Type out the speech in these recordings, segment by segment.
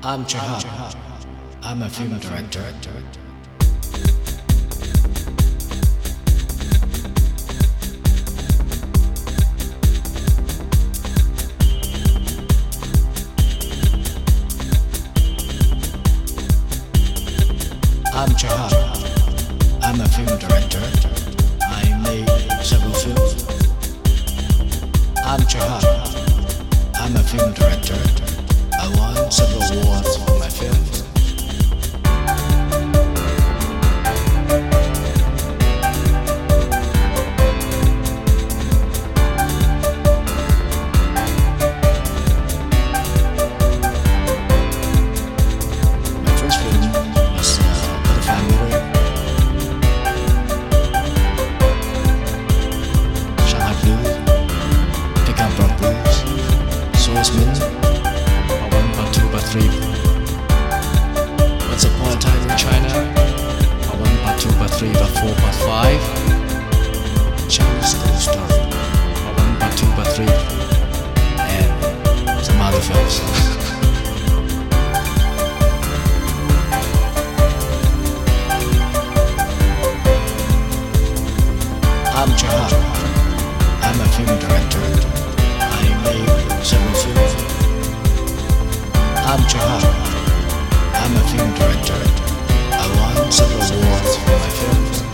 I'm Jahab. I'm a film director. I'm Jahab. I'm a film director. I made several films. I'm Jahab. I'm a film director. I won several awards for my films. My first film was Butterfly Mirror, Shanghai Blue, Pickup Rock Blues, Swordsman, Part 1, Part 2, Part 3. Once Upon a Time in China, Part 1, Part 2, Part 3, Part 4, Part 5. Chinese Ghost Story, Part 1, Part 2, Part 3, and some other films. I'm Jahab. I'm a film director. I made several films. I'm Jahab. I'm a film director. I won several awards for my films.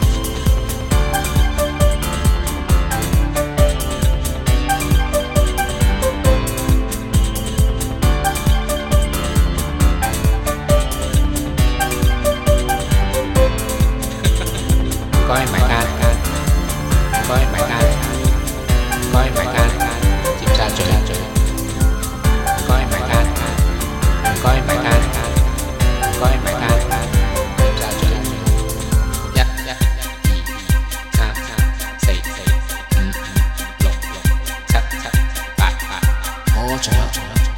Coi mày ca, coi mày ca, coi mày ca, chìm ra trời, coi mày ca, coi mày ca, coi mày ca, chìm ra trời. Nhất, hai,สี่, lục, sắt, bát. Oh, Jahab.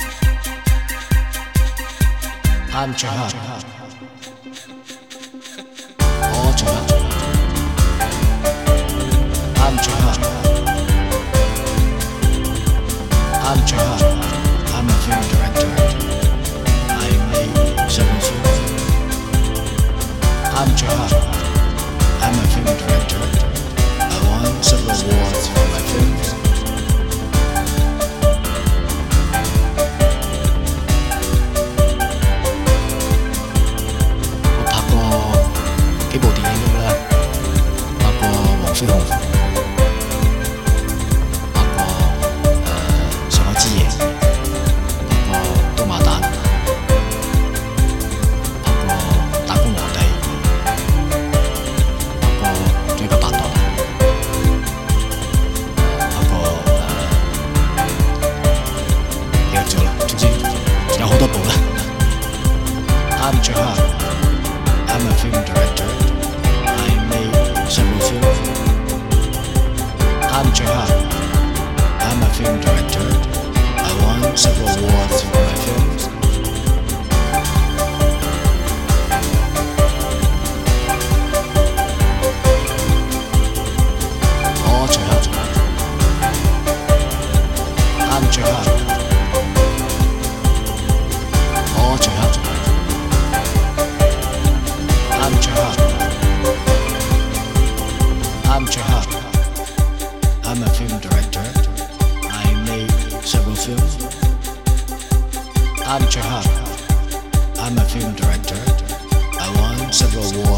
I'm Jahab. Oh, Jahab. I'm Jahab. I'm Jahab. I'm a film director. I made several films. I'm Jahab. I'm a film director. I won several awards for my films. Tôi拍過幾部電影㗎啦，拍過黃飛鴻。I'm Jahab. I'm a film director. I made several films. I'm Jahab. I'm a film director. I won several awards for my films. Oh, Jahab. I'm Jahab. Oh, Jahab. I'm Jahab. I'm Jahab. I'm a film director. I made several films. I'm Jahab. I'm a film director. I won several awards.